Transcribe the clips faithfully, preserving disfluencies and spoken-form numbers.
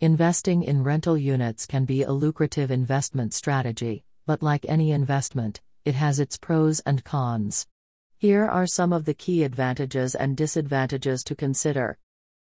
Investing in rental units can be a lucrative investment strategy, but like any investment, it has its pros and cons. Here are some of the key advantages and disadvantages to consider.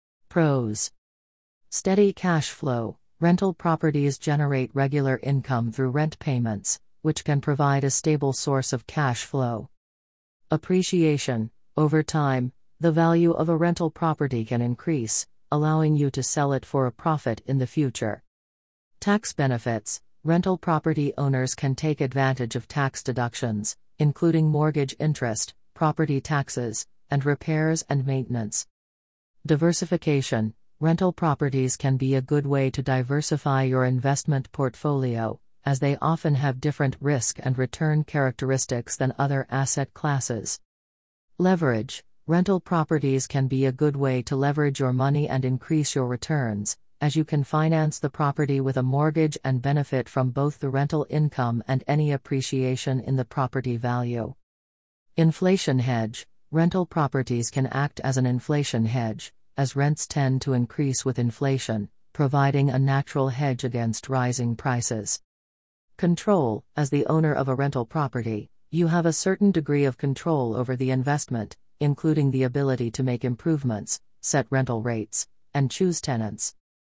Pros. Steady cash flow. Rental properties generate regular income through rent payments, which can provide a stable source of cash flow. Appreciation. Over time, the value of a rental property can increase, allowing you to sell it for a profit in the future. Tax benefits. Rental property owners can take advantage of tax deductions, including mortgage interest, property taxes, and repairs and maintenance. Diversification. Rental properties can be a good way to diversify your investment portfolio, as they often have different risk and return characteristics than other asset classes. Leverage. Rental properties can be a good way to leverage your money and increase your returns, as you can finance the property with a mortgage and benefit from both the rental income and any appreciation in the property value. Inflation hedge. Rental properties can act as an inflation hedge, as rents tend to increase with inflation, providing a natural hedge against rising prices. Control. As the owner of a rental property, you have a certain degree of control over the investment, including the ability to make improvements, set rental rates, and choose tenants.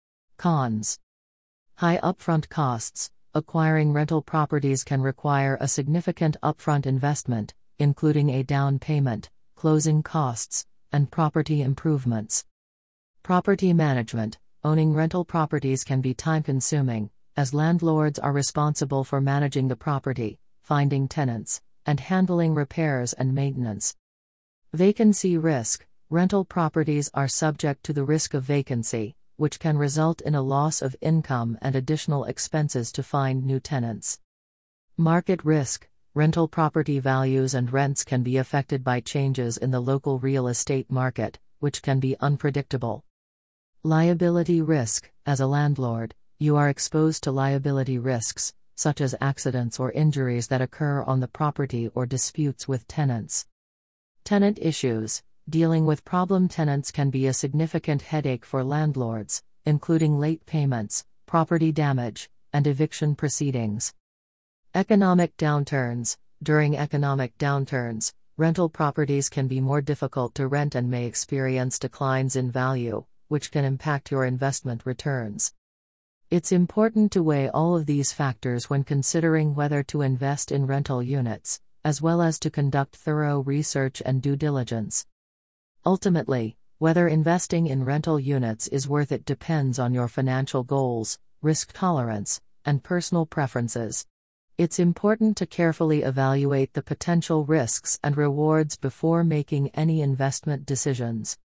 Cons. High upfront costs. Acquiring rental properties can require a significant upfront investment, including a down payment, closing costs, and property improvements. Property management. Owning rental properties can be time-consuming, as landlords are responsible for managing the property, finding tenants, and handling repairs and maintenance. Vacancy risk. Rental properties are subject to the risk of vacancy, which can result in a loss of income and additional expenses to find new tenants. Market risk. Rental property values and rents can be affected by changes in the local real estate market, which can be unpredictable. Liability risk. As a landlord, you are exposed to liability risks, such as accidents or injuries that occur on the property or disputes with tenants. Tenant issues. Dealing with problem tenants can be a significant headache for landlords, including late payments, property damage, and eviction proceedings. Economic downturns. During economic downturns, rental properties can be more difficult to rent and may experience declines in value, which can impact your investment returns. It's important to weigh all of these factors when considering whether to invest in rental units, as well as to conduct thorough research and due diligence. Ultimately, whether investing in rental units is worth it depends on your financial goals, risk tolerance, and personal preferences. It's important to carefully evaluate the potential risks and rewards before making any investment decisions.